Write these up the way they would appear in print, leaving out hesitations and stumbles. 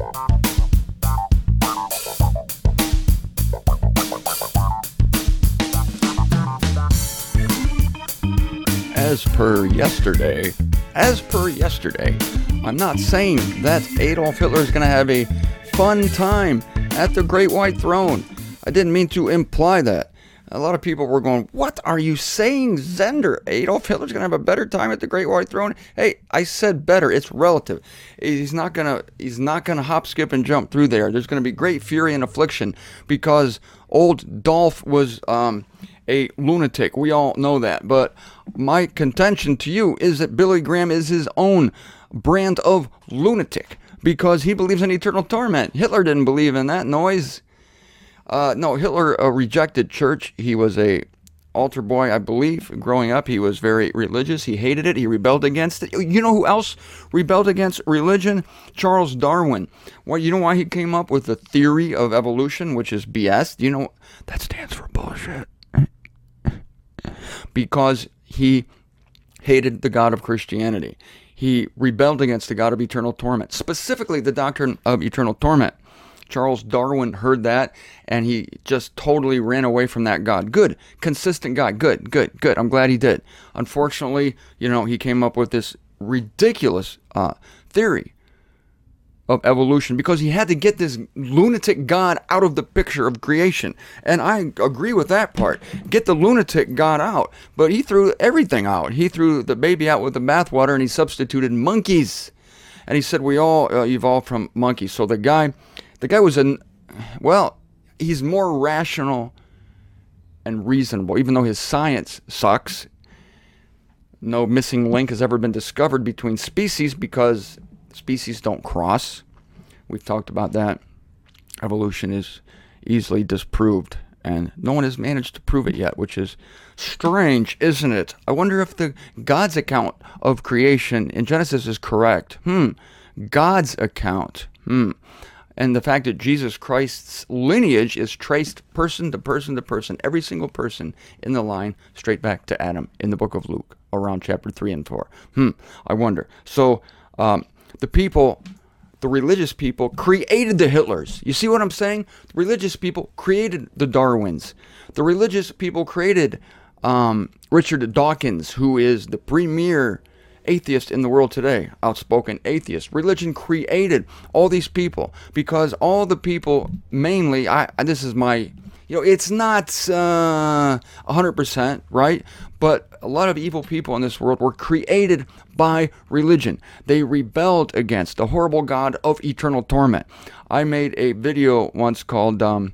As per yesterday, I'm not saying that Adolf Hitler is going to have a fun time at the Great White Throne. I didn't mean to imply that. A lot of people were going, what are you saying, Zender? Adolf Hitler's going to have a better time at the Great White Throne? Hey, I said better. It's relative. He's not going to hop, skip, and jump through there. There's going to be great fury and affliction because old Dolph was a lunatic. We all know that. But my contention to you is that Billy Graham is his own brand of lunatic because he believes in eternal torment. Hitler didn't believe in that noise. No, Hitler rejected church. He was a altar boy, I believe. Growing up, he was very religious. He hated it. He rebelled against it. You know who else rebelled against religion? Charles Darwin. Well, you know why he came up with the theory of evolution, which is BS? You know, that stands for bullshit. Because he hated the God of Christianity. He rebelled against the God of eternal torment, specifically the doctrine of eternal torment. Charles Darwin heard that, and he just totally ran away from that God. Good, consistent God. Good. I'm glad he did. Unfortunately, he came up with this ridiculous theory of evolution because he had to get this lunatic God out of the picture of creation. And I agree with that part. Get the lunatic God out. But he threw everything out. He threw the baby out with the bathwater, and he substituted monkeys. And he said we all evolved from monkeys. So the guy was he's more rational and reasonable, even though his science sucks. No missing link has ever been discovered between species because species don't cross. We've talked about that. Evolution is easily disproved, and no one has managed to prove it yet, which is strange, isn't it? I wonder if God's account of creation in Genesis is correct. God's account. And the fact that Jesus Christ's lineage is traced person to person to person, every single person in the line, straight back to Adam in the book of Luke, around chapter 3 and 4. I wonder. So, the religious people created the Hitlers. You see what I'm saying? The religious people created the Darwins. The religious people created Richard Dawkins, who is the premier atheist in the world today, outspoken atheist. Religion created all these people because all the people, mainly, this is my, it's not 100%, right? But a lot of evil people in this world were created by religion. They rebelled against the horrible God of eternal torment. I made a video once called something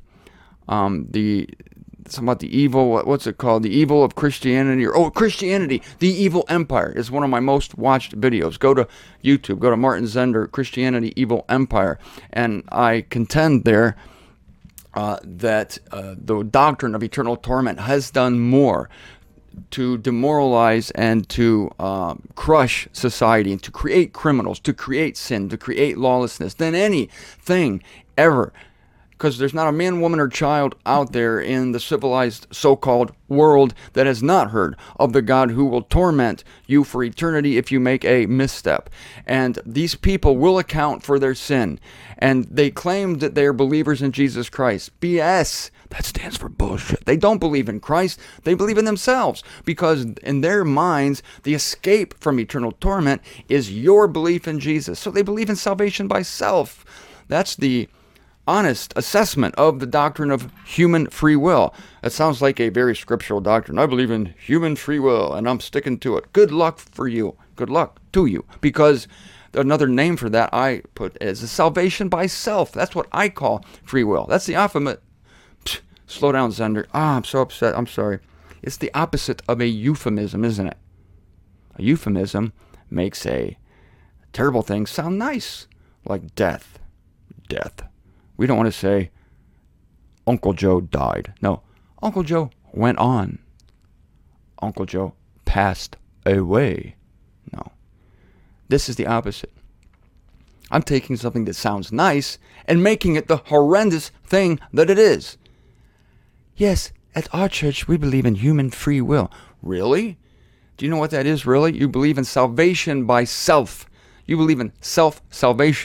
about the evil, what's it called? The evil of Christianity, Christianity, the evil empire is one of my most watched videos. Go to YouTube, go to Martin Zender, Christianity, evil empire. And I contend there that the doctrine of eternal torment has done more to demoralize and to crush society and to create criminals, to create sin, to create lawlessness than anything ever. Because there's not a man, woman, or child out there in the civilized so-called world that has not heard of the God who will torment you for eternity if you make a misstep. And these people will account for their sin. And they claim that they are believers in Jesus Christ. BS. That stands for bullshit. They don't believe in Christ. They believe in themselves. Because in their minds, the escape from eternal torment is your belief in Jesus. So they believe in salvation by self. That's the honest assessment of the doctrine of human free will. It sounds like a very scriptural doctrine. I believe in human free will, and I'm sticking to it. Good luck for you. Good luck to you. Because another name for that I put is a salvation by self. That's what I call free will. That's the opposite. Slow down, Zender. I'm so upset. I'm sorry. It's the opposite of a euphemism, isn't it? A euphemism makes a terrible thing sound nice, like death. Death. We don't want to say, Uncle Joe died. No, Uncle Joe went on. Uncle Joe passed away. No. This is the opposite. I'm taking something that sounds nice and making it the horrendous thing that it is. Yes, at our church we believe in human free will. Really? Do you know what that is, really? You believe in salvation by self. You believe in self-salvation.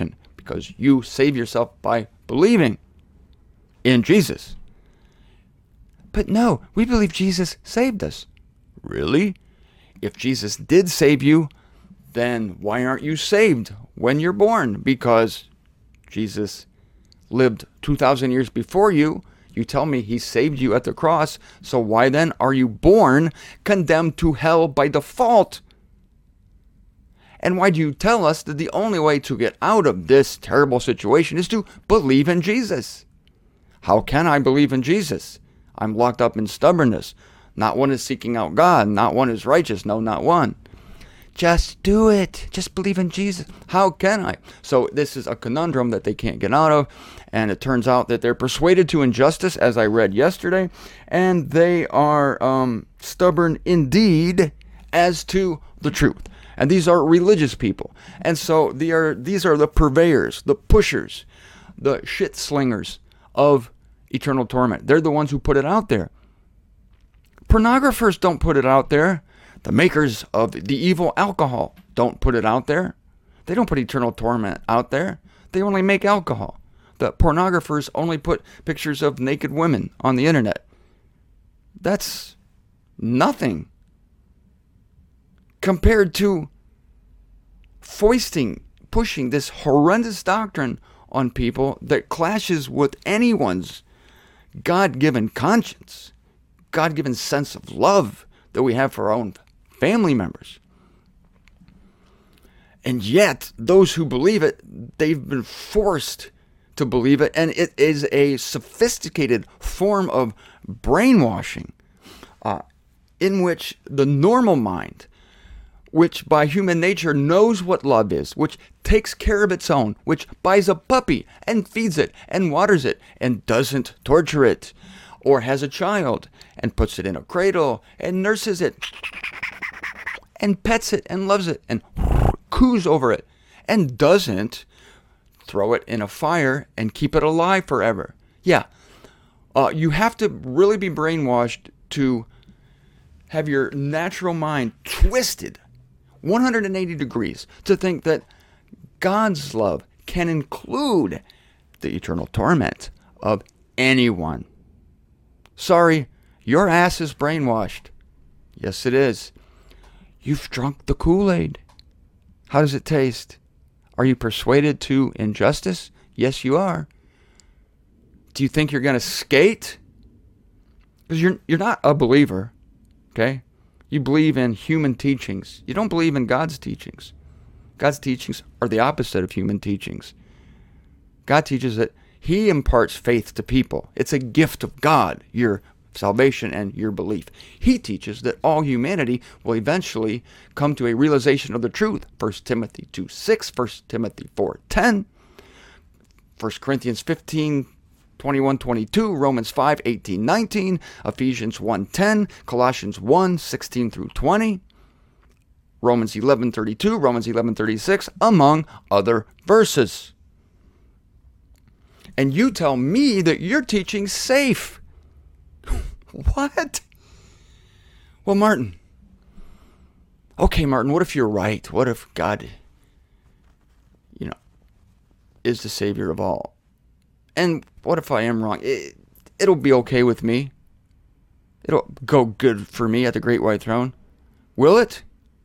because you save yourself by believing in Jesus. But no, we believe Jesus saved us. Really? If Jesus did save you, then why aren't you saved when you're born? Because Jesus lived 2,000 years before you. You tell me he saved you at the cross. So why then are you born condemned to hell by default? And why do you tell us that the only way to get out of this terrible situation is to believe in Jesus? How can I believe in Jesus? I'm locked up in stubbornness. Not one is seeking out God. Not one is righteous. No, not one. Just do it. Just believe in Jesus. How can I? So this is a conundrum that they can't get out of. And it turns out that they're persuaded to injustice, as I read yesterday. And they are stubborn indeed as to the truth. And these are religious people. And so these are the purveyors, the pushers, the shit slingers of eternal torment. They're the ones who put it out there. Pornographers don't put it out there. The makers of the evil alcohol don't put it out there. They don't put eternal torment out there. They only make alcohol. The pornographers only put pictures of naked women on the internet. That's nothing compared to pushing this horrendous doctrine on people that clashes with anyone's God-given conscience, God-given sense of love that we have for our own family members. And yet, those who believe it, they've been forced to believe it, and it is a sophisticated form of brainwashing in which the normal mind, which by human nature knows what love is, which takes care of its own, which buys a puppy and feeds it and waters it and doesn't torture it, or has a child and puts it in a cradle and nurses it and pets it and loves it and coos over it and doesn't throw it in a fire and keep it alive forever. Yeah, you have to really be brainwashed to have your natural mind twisted 180 degrees to think that God's love can include the eternal torment of anyone. Sorry, your ass is brainwashed. Yes, it is. You've drunk the Kool-Aid. How does it taste? Are you persuaded to injustice? Yes, you are. Do you think you're going to skate? Because you're not a believer, okay? You believe in human teachings. You don't believe in God's teachings. God's teachings are the opposite of human teachings. God teaches that He imparts faith to people. It's a gift of God, your salvation and your belief. He teaches that all humanity will eventually come to a realization of the truth. 1 Timothy 2:6, 1 Timothy 4:10, 1 Corinthians 15:21-22, Romans 5:18-19, Ephesians 1:10, Colossians 1:16 through 20, Romans 11:32, Romans 11:36, among other verses. And you tell me that your teaching's safe. What? Well, Martin. Okay, Martin, what if you're right? What if God, is the Savior of all? And what if I am wrong? It'll be okay with me. It'll go good for me at the great white throne. Will it?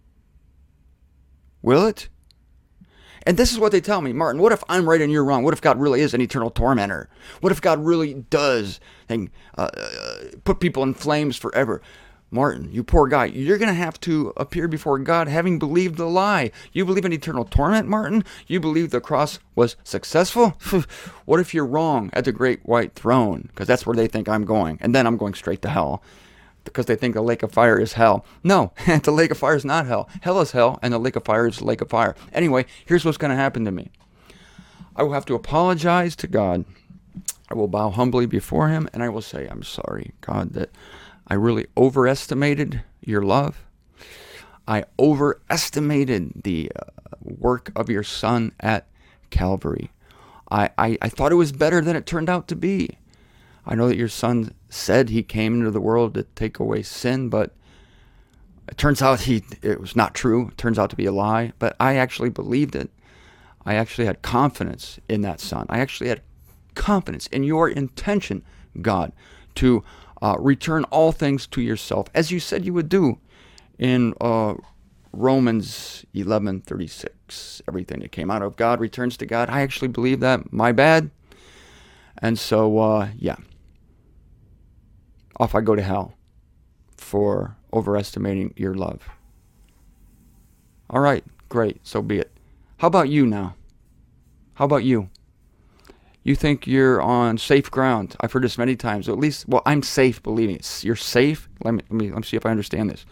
Will it? And this is what they tell me, Martin, what if I'm right and you're wrong? What if God really is an eternal tormentor? What if God really does put people in flames forever? Martin, you poor guy, you're going to have to appear before God having believed the lie. You believe in eternal torment, Martin? You believe the cross was successful? What if you're wrong at the great white throne? Because that's where they think I'm going. And then I'm going straight to hell. Because they think the lake of fire is hell. No, the lake of fire is not hell. Hell is hell, and the lake of fire is the lake of fire. Anyway, here's what's going to happen to me. I will have to apologize to God. I will bow humbly before Him, and I will say, I'm sorry, God, that I really overestimated your love. I overestimated the work of your Son at Calvary. I thought it was better than it turned out to be. I know that your Son said He came into the world to take away sin, but it turns out it was not true. It turns out to be a lie, but I actually believed it. I actually had confidence in that Son. I actually had confidence in your intention, God, to return all things to yourself, as you said you would do in Romans 11:36. Everything that came out of God returns to God. I actually believe that. My bad. And so, yeah. Off I go to hell for overestimating your love. All right, great. So be it. How about you now? How about you? You think you're on safe ground. I've heard this many times. At least, well, I'm safe believing it. You're safe? Let me see if I understand this.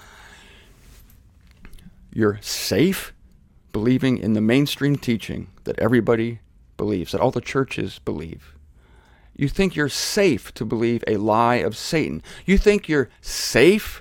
You're safe believing in the mainstream teaching that everybody believes, that all the churches believe. You think you're safe to believe a lie of Satan. You think you're safe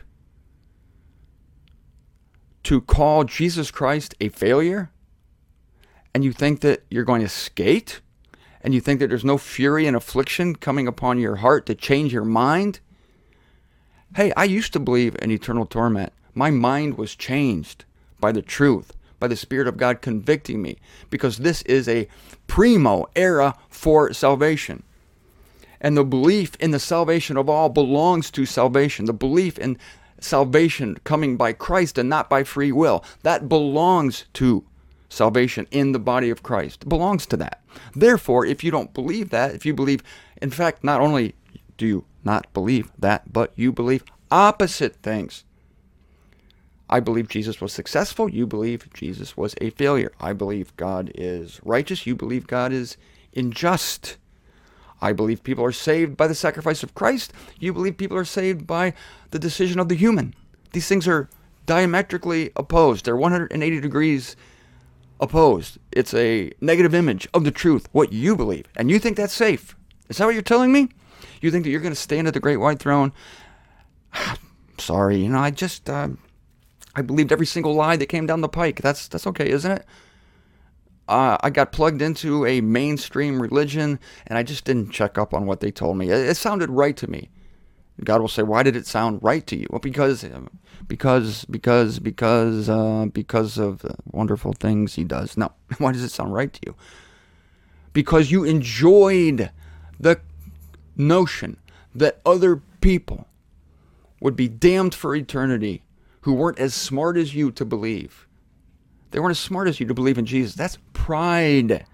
to call Jesus Christ a failure? And you think that you're going to skate? And you think that there's no fury and affliction coming upon your heart to change your mind? Hey, I used to believe in eternal torment. My mind was changed by the truth, by the Spirit of God convicting me, because this is a primo era for salvation. And the belief in the salvation of all belongs to salvation. The belief in salvation coming by Christ and not by free will, that belongs to salvation in the body of Christ. It belongs to that. Therefore, if you don't believe that, if you believe, in fact, not only do you not believe that, but you believe opposite things. I believe Jesus was successful. You believe Jesus was a failure. I believe God is righteous. You believe God is unjust. I believe people are saved by the sacrifice of Christ. You believe people are saved by the decision of the human. These things are diametrically opposed. They're 180 degrees opposed. It's a negative image of the truth, what you believe. And you think that's safe. Is that what you're telling me? You think that you're going to stand at the great white throne? Sorry, I believed every single lie that came down the pike. That's okay, isn't it? I got plugged into a mainstream religion, and I just didn't check up on what they told me. It sounded right to me. God will say, why did it sound right to you? Well, because of the wonderful things he does. No, why does it sound right to you? Because you enjoyed the notion that other people would be damned for eternity who weren't as smart as you to believe. They weren't as smart as you to believe in Jesus. That's pride.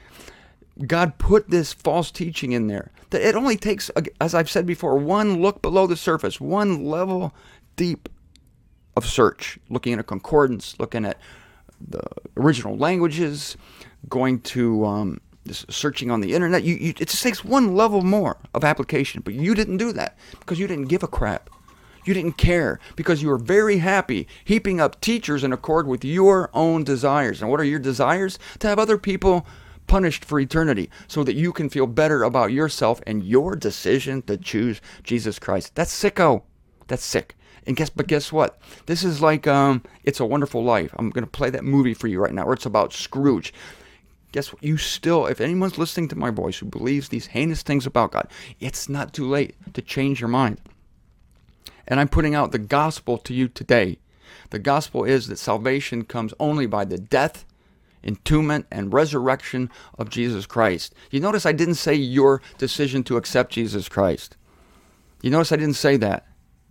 God put this false teaching in there. That it only takes, as I've said before, one look below the surface, one level deep of search, looking at a concordance, looking at the original languages, going to searching on the internet. It just takes one level more of application. But you didn't do that because you didn't give a crap. You didn't care because you were very happy heaping up teachers in accord with your own desires. And what are your desires? To have other people punished for eternity so that you can feel better about yourself and your decision to choose Jesus Christ. That's sicko. That's sick. And guess what? This is like It's a Wonderful Life. I'm going to play that movie for you right now where it's about Scrooge. Guess what? You still, if anyone's listening to my voice who believes these heinous things about God, it's not too late to change your mind. And I'm putting out the gospel to you today. The gospel is that salvation comes only by the death, entombment, and resurrection of Jesus Christ. You notice I didn't say your decision to accept Jesus Christ. You notice I didn't say that.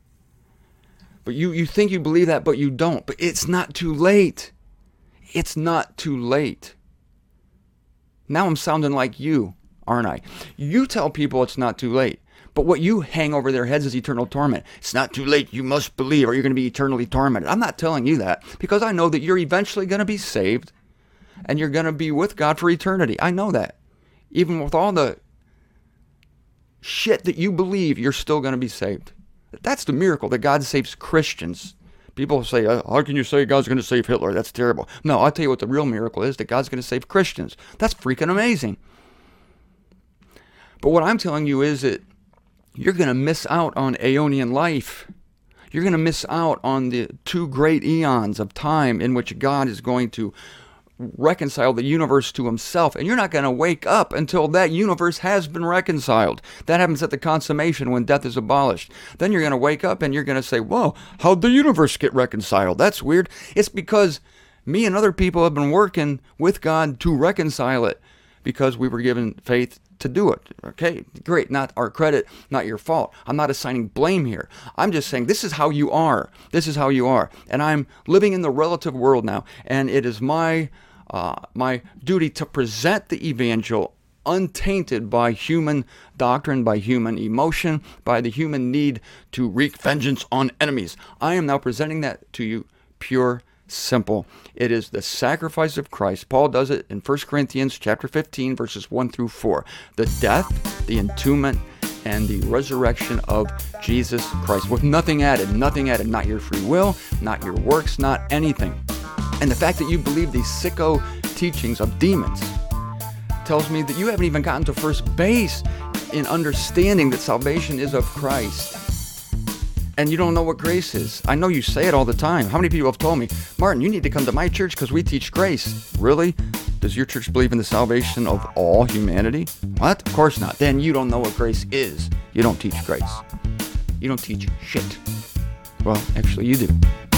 But you think you believe that, but you don't. But it's not too late. It's not too late. Now I'm sounding like you, aren't I? You tell people it's not too late. But what you hang over their heads is eternal torment. It's not too late. You must believe or you're going to be eternally tormented. I'm not telling you that because I know that you're eventually going to be saved and you're going to be with God for eternity. I know that. Even with all the shit that you believe, you're still going to be saved. That's the miracle that God saves Christians. People say, how can you say God's going to save Hitler? That's terrible. No, I'll tell you what the real miracle is, that God's going to save Christians. That's freaking amazing. But what I'm telling you is that you're going to miss out on Aeonian life. You're going to miss out on the 2 great eons of time in which God is going to reconcile the universe to himself. And you're not going to wake up until that universe has been reconciled. That happens at the consummation when death is abolished. Then you're going to wake up and you're going to say, whoa, how'd the universe get reconciled? That's weird. It's because Me and other people have been working with God to reconcile it because we were given faith to do it. Okay, great. Not our credit, not your fault. I'm not assigning blame here. I'm just saying this is how you are. This is how you are. And I'm living in the relative world now. And it is my duty to present the evangel untainted by human doctrine, by human emotion, by the human need to wreak vengeance on enemies. I am now presenting that to you pure, simple. It is the sacrifice of Christ. Paul does it in 1 Corinthians chapter 15, verses 1 through 4. The death, the entombment, and the resurrection of Jesus Christ, with nothing added, not your free will, not your works, not anything. And the fact that you believe these sicko teachings of demons tells me that you haven't even gotten to first base in understanding that salvation is of Christ. And you don't know what grace is. I know you say it all the time. How many people have told me, Martin, you need to come to my church because we teach grace. Really? Does your church believe in the salvation of all humanity? What? Of course not. Then you don't know what grace is. You don't teach grace. You don't teach shit. Well, actually you do.